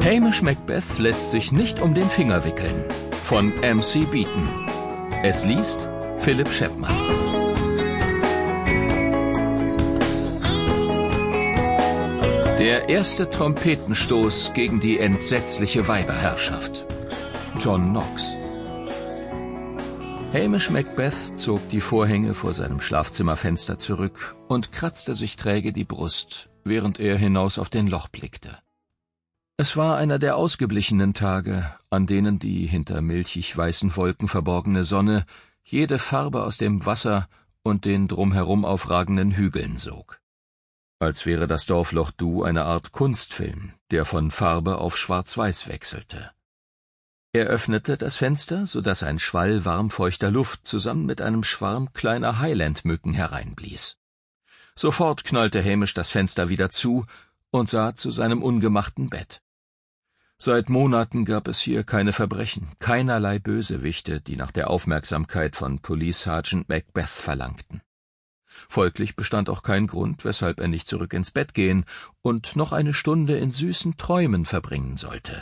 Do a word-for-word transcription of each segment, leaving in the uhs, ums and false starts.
Hamish Macbeth lässt sich nicht um den Finger wickeln. Von M C Beaton. Es liest Philipp Scheppmann. Der erste Trompetenstoß gegen die entsetzliche Weiberherrschaft. John Knox. Hamish Macbeth zog die Vorhänge vor seinem Schlafzimmerfenster zurück und kratzte sich träge die Brust, während er hinaus auf den Loch blickte. Es war einer der ausgeblichenen Tage, an denen die hinter milchig-weißen Wolken verborgene Sonne jede Farbe aus dem Wasser und den drumherum aufragenden Hügeln sog. Als wäre das Dorf Loch Du eine Art Kunstfilm, der von Farbe auf Schwarz-Weiß wechselte. Er öffnete das Fenster, so dass ein Schwall warmfeuchter Luft zusammen mit einem Schwarm kleiner Highland-Mücken hereinblies. Sofort knallte Hamish das Fenster wieder zu und sah zu seinem ungemachten Bett. Seit Monaten gab es hier keine Verbrechen, keinerlei Bösewichte, die nach der Aufmerksamkeit von Police Sergeant Macbeth verlangten. Folglich bestand auch kein Grund, weshalb er nicht zurück ins Bett gehen und noch eine Stunde in süßen Träumen verbringen sollte.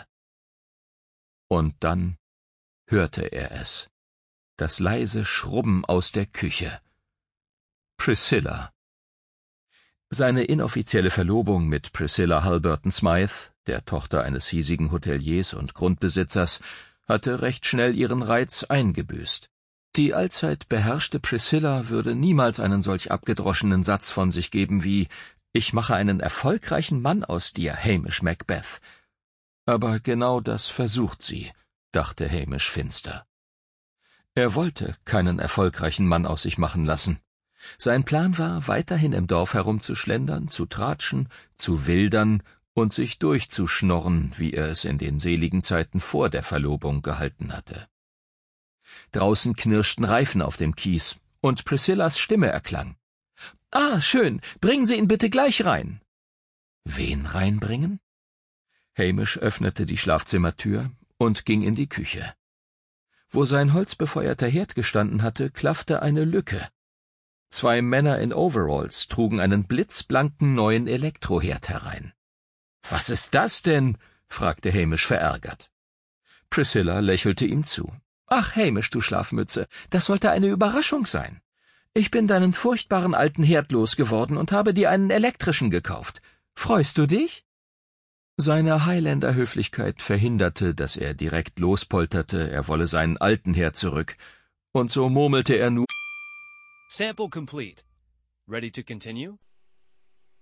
Und dann hörte er es, das leise Schrubben aus der Küche. Priscilla. Seine inoffizielle Verlobung mit Priscilla Halberton Smythe, der Tochter eines hiesigen Hoteliers und Grundbesitzers, hatte recht schnell ihren Reiz eingebüßt. Die allzeit beherrschte Priscilla würde niemals einen solch abgedroschenen Satz von sich geben wie »Ich mache einen erfolgreichen Mann aus dir, Hamish Macbeth«. Aber genau das versucht sie, dachte Hamish finster. Er wollte keinen erfolgreichen Mann aus sich machen lassen. Sein Plan war, weiterhin im Dorf herumzuschlendern, zu tratschen, zu wildern und sich durchzuschnorren, wie er es in den seligen Zeiten vor der Verlobung gehalten hatte. Draußen knirschten Reifen auf dem Kies, und Priscillas Stimme erklang. »Ah, schön, bringen Sie ihn bitte gleich rein.« »Wen reinbringen?« Hamish öffnete die Schlafzimmertür und ging in die Küche. Wo sein holzbefeuerter Herd gestanden hatte, klaffte eine Lücke. Zwei Männer in Overalls trugen einen blitzblanken neuen Elektroherd herein. »Was ist das denn?« fragte Hamish verärgert. Priscilla lächelte ihm zu. »Ach, Hamish, du Schlafmütze, das sollte eine Überraschung sein. Ich bin deinen furchtbaren alten Herd losgeworden und habe dir einen elektrischen gekauft. Freust du dich?« Seine Highlander-Höflichkeit verhinderte, dass er direkt lospolterte, er wolle seinen alten Herd zurück, und so murmelte er nur: Sample complete. Ready to continue?